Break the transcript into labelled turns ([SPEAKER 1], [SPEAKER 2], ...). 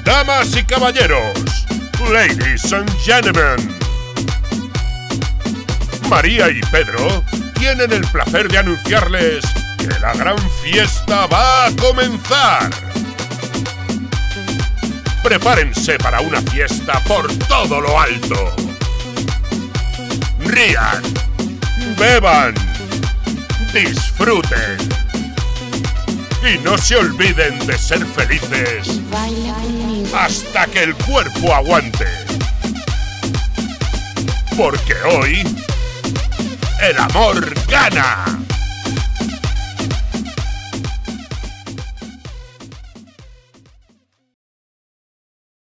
[SPEAKER 1] Damas y caballeros, ladies and gentlemen, María y Pedro tienen el placer de anunciarles que la gran fiesta va a comenzar. Prepárense para una fiesta por todo lo alto. Rían, beban, disfruten y no se olviden de ser felices hasta que el cuerpo aguante. Porque hoy el amor gana.